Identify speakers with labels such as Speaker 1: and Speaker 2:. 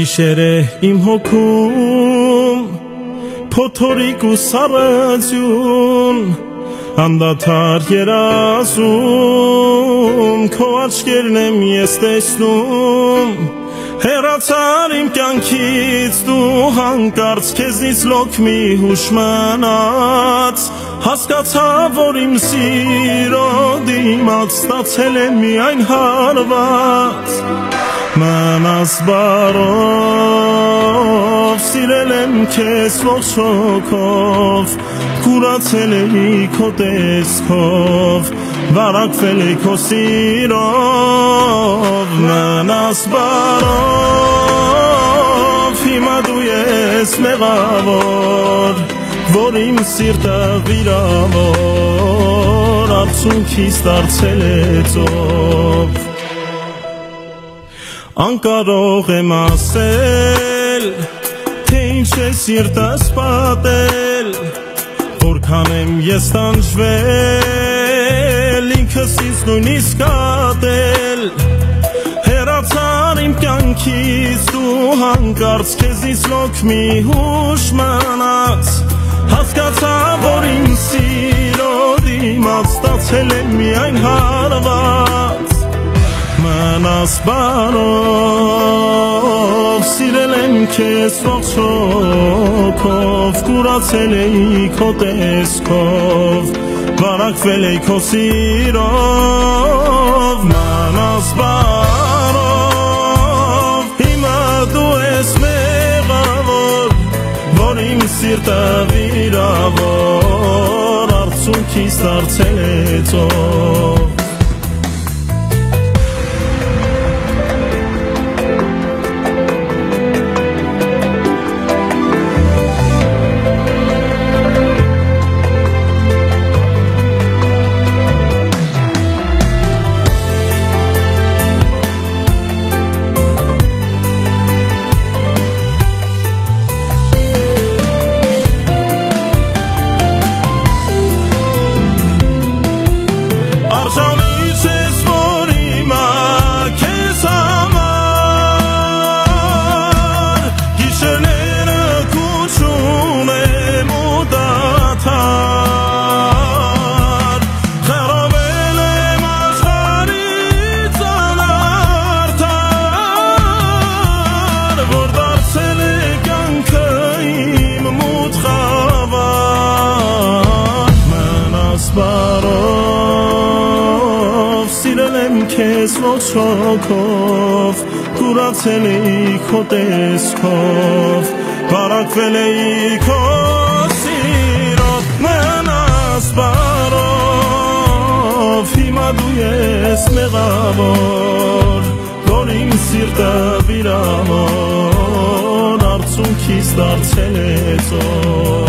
Speaker 1: Գիշերը իմ հոգում փոթորիկ ու սառեցյուն անդադար երազում քո աչքերն եմ ես տեսնում հեռացար իմ կյանքից դու հանկարծ քեզնից լոկ մի հուշ մնաց հասկացա որ իմ սիրո դիմաց ստացել եմ միայն հարված Մնաս բարով, սիրել եմ քեզ ողջ հոգով, կուրացել էի քո տեսքով, վարակվել էի քո սիրով, մնաս բարով, հիմա դու ես մեղավոր, որ իմ սիրտը վիրավոր, արցունքիս դարձել է ծով Անկարող եմ ասել, թե ինչ է սիրտս պատել, որքան եմ ես տանջվել, ինքս ինձ նույնիսկ ատել, հեռացար իմ կյանքից դու հանկարծ քեզնից լոկ մի հուշ մնաց, հասկացա որ իմ սիրո դիմաց ստացել եմ միայն հարված Մնաս բարով, սիրել եմ քեզ ողջ հոգով, կուրացել էի քո տեսքով, վարակվել էի քո սիրով, մնաս բարով, հիմա դու ես մեղավոր, որ իմ սիրտը վիրավոր, արցունքիս դարձել է ծով Բարով, սիրել եմ քեզ ողջ հոգով, կուրացել էի քո տեսքով, վարակվել էի քո սիրով, մնաս բարով, հիմա դու ես մեղավոր, որ իմ սիրտը վիրավոր, արցունքիս դարձել է ծով